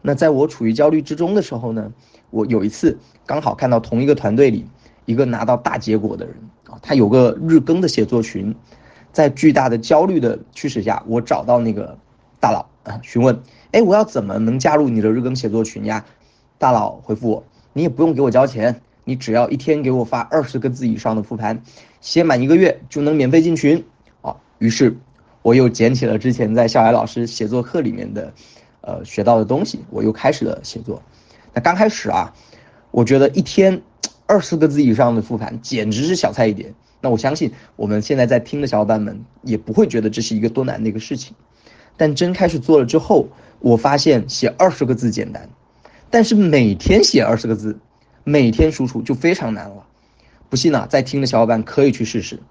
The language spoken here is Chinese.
那在我处于焦虑之中的时候呢，我有一次刚好看到同一个团队里一个拿到大结果的人啊，他有个日更的写作群，在巨大的焦虑的驱使下，我找到那个大佬啊，询问，哎，我要怎么能加入你的日更写作群呀？大佬回复我，你也不用给我交钱，你只要一天给我发20个字以上的复盘，写满1个月就能免费进群啊。于是我又捡起了之前在笑海老师写作课里面的学到的东西，我又开始了写作。那刚开始啊，我觉得一天20个字以上的复盘简直是小菜一碟。那我相信我们现在在听的小伙伴们也不会觉得这是一个多难的一个事情。但真开始做了之后，我发现写20个字简单，但是每天写20个字，每天输出就非常难了。不信啊，在听的小伙伴可以去试试。